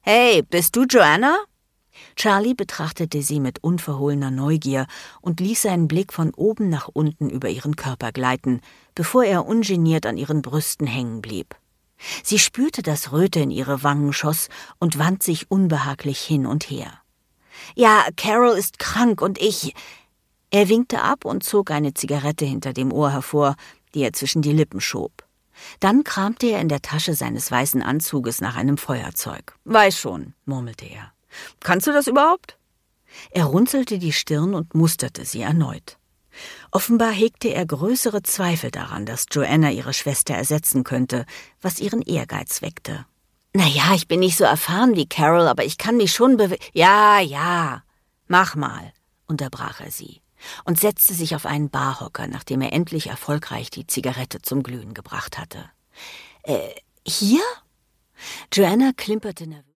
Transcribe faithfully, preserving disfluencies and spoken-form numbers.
»Hey, bist du Joanna?« Charlie betrachtete sie mit unverhohlener Neugier und ließ seinen Blick von oben nach unten über ihren Körper gleiten, bevor er ungeniert an ihren Brüsten hängen blieb. Sie spürte, dass Röte in ihre Wangen schoss und wand sich unbehaglich hin und her. »Ja, Carol ist krank und ich...« Er winkte ab und zog eine Zigarette hinter dem Ohr hervor, die er zwischen die Lippen schob. Dann kramte er in der Tasche seines weißen Anzuges nach einem Feuerzeug. »Weiß schon«, murmelte er. »Kannst du das überhaupt?« Er runzelte die Stirn und musterte sie erneut. Offenbar hegte er größere Zweifel daran, dass Joanna ihre Schwester ersetzen könnte, was ihren Ehrgeiz weckte. »Naja, ich bin nicht so erfahren wie Carol, aber ich kann mich schon bewe... Ja, ja, mach mal«, unterbrach er sie und setzte sich auf einen Barhocker, nachdem er endlich erfolgreich die Zigarette zum Glühen gebracht hatte. »Äh, hier?« Joanna klimperte nervös.